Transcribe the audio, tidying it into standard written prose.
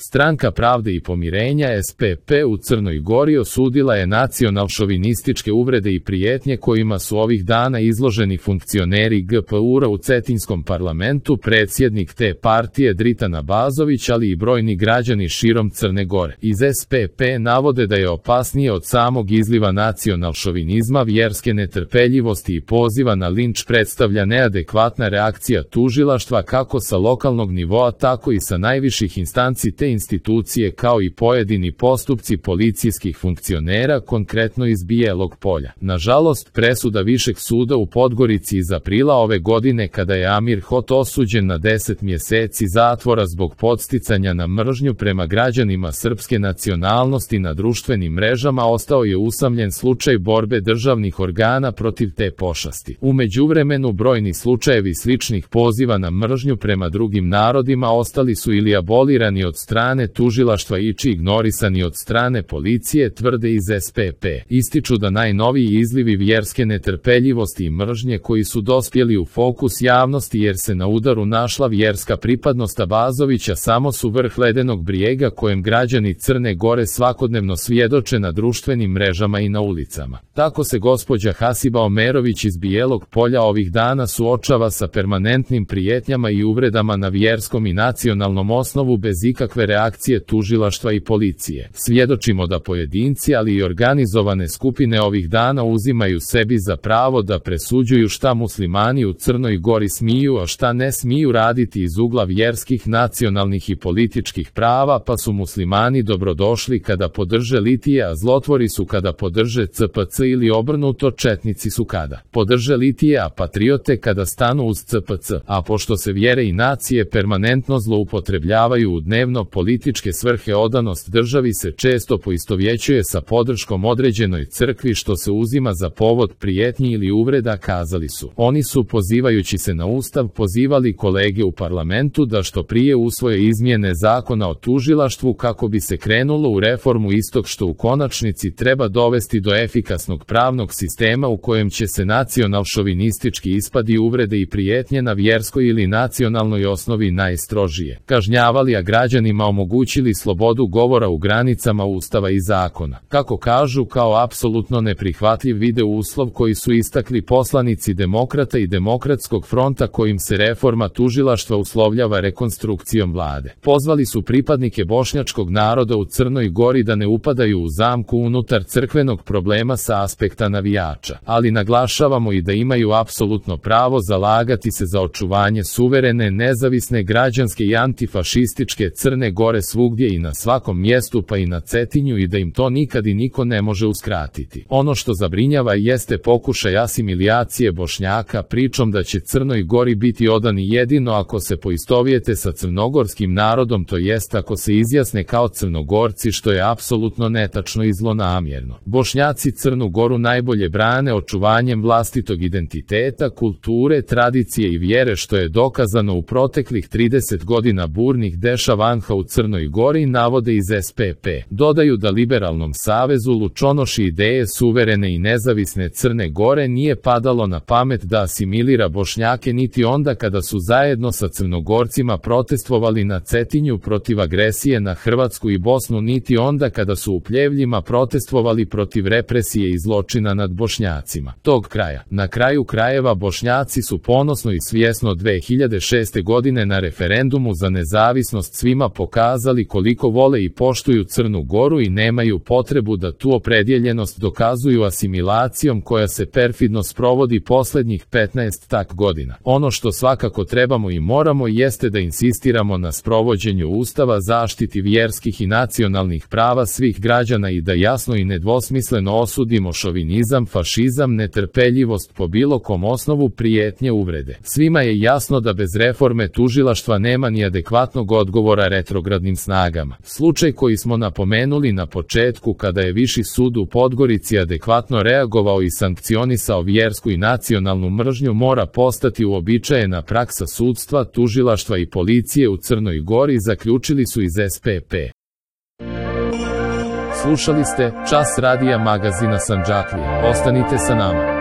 Stranka pravde i pomirenja SPP u Crnoj Gori osudila je nacional-šovinističke uvrede i prijetnje kojima su ovih dana izloženi funkcioneri GPU-a u Cetinskom parlamentu, predsjednik te partije Dritan Abazović, ali i brojni građani širom Crne Gore. Iz SPP navode da je opasnije od samog izliva nacional-šovinizma, vjerske netrpeljivosti i poziva na linč predstavlja neadekvatna reakcija tužilaštva kako sa lokalnog nivoa tako i sa najviših instanci te institucije, kao i pojedini postupci policijskih funkcionera, konkretno iz Bijelog Polja. Nažalost, presuda Višeg suda u Podgorici iz aprila ove godine, kada je Amir Hot osuđen na 10 mjeseci zatvora zbog podsticanja na mržnju prema građanima srpske nacionalnosti na društvenim mrežama, ostao je usamljen slučaj borbe državnih organa protiv te pošasti. U međuvremenu brojni slučajevi sličnih poziva na mržnju prema drugim narodima ostali su ili abolirani od strane tužilaštva ili ignorisani od strane policije, tvrde iz SPP. Ističu da najnoviji izlivi vjerske netrpeljivosti i mržnje koji su dospjeli u fokus javnosti jer se na udaru našla vjerska pripadnost Abazovića samo su vrh ledenog brijega kojem građani Crne Gore svakodnevno svjedoče na društvenim mrežama i na ulicama. Tako se gospođa Hasiba Omerović iz Bijelog Polja ovih dana suočava sa permanentnim prijetnjama i uvredama na vjerskom i nacionalnom osnovu bez ikakve reakcije tužilaštva i policije. Svjedočimo da pojedinci, ali i organizovane skupine ovih dana uzimaju sebi za pravo da presuđuju šta muslimani u Crnoj Gori smiju, a šta ne smiju raditi iz ugla vjerskih, nacionalnih i političkih prava, pa su muslimani dobrodošli kada podrže litije, a zlotvori su kada podrže CPC, ili obrnuto, četnici su kada podrže litije, a patriote kada stanu uz CPC. A pošto se vjere i nacije permanentno zloupotrebljavaju u dnevno političke svrhe, odanost državi se često poistovjećuje sa podrškom određenoj crkvi, što se uzima za povod prijetnji ili uvreda, kazali su. Oni su, pozivajući se na Ustav, pozivali kolege u parlamentu da što prije usvoje izmjene zakona o tužilaštvu kako bi se krenulo u reformu istog, što u konačnici treba dovesti do efikasnog pravnog sistema u kojem će se nacional-šovinistički ispadi, uvrede i prijetnje na vjerskoj ili nacionalnoj osnovi najstrožije kažnjavali, a građanima omogućili slobodu govora u granicama Ustava i zakona. Kako kažu, kao apsolutno neprihvatljiv video uslov koji su istakli poslanici Demokrata i Demokratskog fronta, kojim se reforma tužilaštva uslovljava rekonstrukcijom vlade. Pozvali su pripadnike bošnjačkog naroda u Crnoj Gori da ne upadaju u zamku unutar crkvenog problema sa aspekta navijača, ali naglašavamo i da imaju apsolutno pravo zalagati se za očuvanje suverene, nezavisne, građanske i antifašističke Crne Gore svugdje i na svakom mjestu, pa i na Cetinju, i da im to nikad i niko ne može uskratiti. Ono što zabrinjava jeste pokušaj asimilacije Bošnjaka pričom da će Crnoj Gori biti odani jedino ako se poistovijete sa crnogorskim narodom, to jest ako se izjasne kao Crnogorci, što je apsolutno netačno i zlonamjerno. Bošnjaci Crnu Goru najbolje brane očuvanjem vlastitog identiteta, kulture, tradicije i vjere, što je dokazano u proteklih 30 godina burnih dešavanha u Crnoj Gori, navode iz SPP. Dodaju da Liberalnom savezu lučonoši ideje suverene i nezavisne Crne Gore nije padalo na pamet da asimilira Bošnjake niti onda kada su zajedno sa Crnogorcima protestovali na Cetinju protiv agresije na Hrvatsku i Bosnu, niti onda kada su u Pljevljima protestovali protiv represije i zločina nad Bošnjacima tog kraja. Na kraju krajeva, Bošnjaci su ponosno i svjesno 2006. godine na referendumu za nezavisnost svima pokazali koliko vole i poštuju Crnu Goru i nemaju potrebu da tu opredjeljenost dokazuju asimilacijom koja se perfidno sprovodi posljednjih 15 godina. Ono što svakako trebamo i moramo jeste da insistiramo na sprovođenju Ustava, zaštiti vjerskih i nacionalnih prava svih građana i da jasno i nedvosmisleno osudimo šovinizam, fašizam, netrpeljivost po bilo kom osnovu, prijetnje, uvrede. Svima je jasno da bez reforme tužilaštva nema ni adekvatnog odgovora retrogradnim snagama. Slučaj koji smo napomenuli na početku, kada je Viši sud u Podgorici adekvatno reagovao i sankcionisao vjersku i nacionalnu mržnju, mora postati uobičajena praksa sudstva, tužilaštva i policije u Crnoj Gori, zaključili su iz SPP. Slušali ste Čas radija magazina Sandžaklije. Ostanite sa nama.